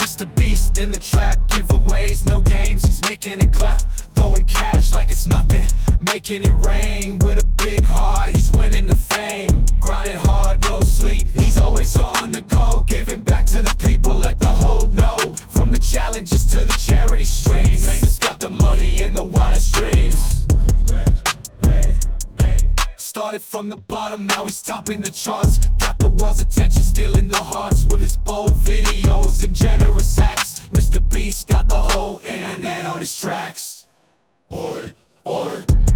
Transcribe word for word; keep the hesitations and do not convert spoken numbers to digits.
Mister Beast in the trap, giveaways, no games, he's making it clap. Throwing cash like it's nothing, making it rain. With a big heart, he's winning the fame. Grinding hard, no sleep, he's always on the go. Giving back to the people, let the whole know. From the challenges to the charity streams, he's got the money in the wildest dreams. Started from the bottom, now he's topping the charts. Got the world's attention, stealing the hearts. With his bold videos and generous acts, Mister Beast got the whole internet on his tracks. Oi, oi.